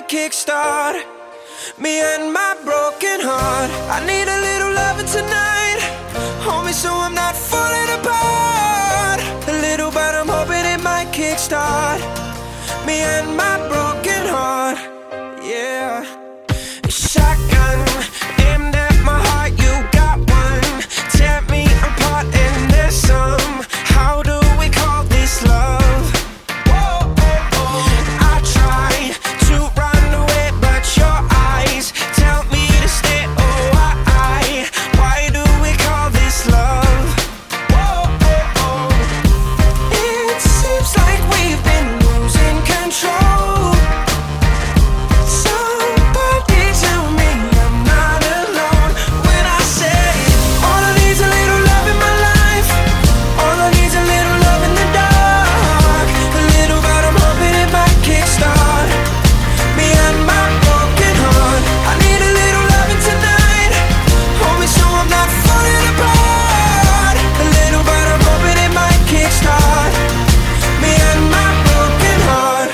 kickstart. Me and my broken heart. I need a little loving tonight. Hold me so I'm not falling apart. A little, but I'm hoping it might kickstart. Me and my broken heart. Yeah. Shotgun aimed at my heart. You got one. Tear me apart and there's some. How do we call this love? Whoa, oh, oh. I try to run away, but your eyes tell me to stay. Oh, why do we call this love? Whoa, oh, oh. It seems like we've been losing control. Somebody tell me I'm not alone when I say all I need's a little love in my life. All I need's a little love in the dark. A little, but I'm hoping it might kickstart. Me and my broken heart. I need a little loving tonight. Hold me so I'm not falling apart. A little, but I'm hoping it might kickstart. Me and my broken heart.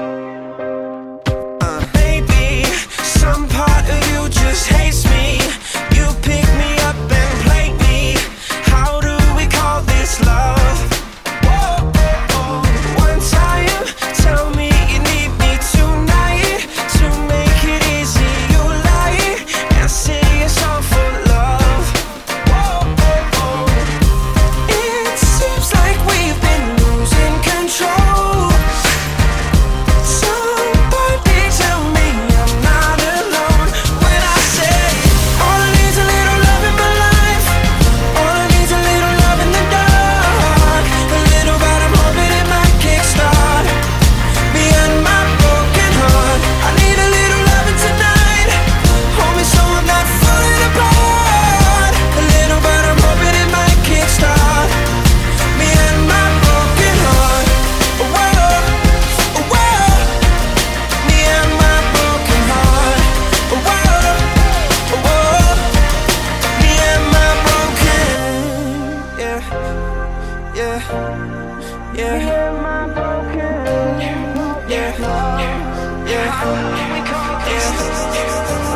Maybe some part of you just hates me. You pick me up and play me. How do we call this love? Whoa, oh, oh. One time, tell me you need me tonight. To make it easy, you lie and sing a song for love. Whoa, oh, oh. It seems like we've been losing control. Somebody tell me I'm not alone when I say all I need's a little love in my life. All I need's a little love in the dark. A little, but I'm hoping it might kickstart. Me and my broken heart. I need a little loving tonight. Hold me so I'm not falling apart. A little, but I'm hoping it might kickstart. Me and my broken heart. Whoa, whoa. Me and my broken heart. Whoa, whoa. Me and my broken. Yeah, yeah, yeah. Me and my broken. Yeah, yeah, yeah.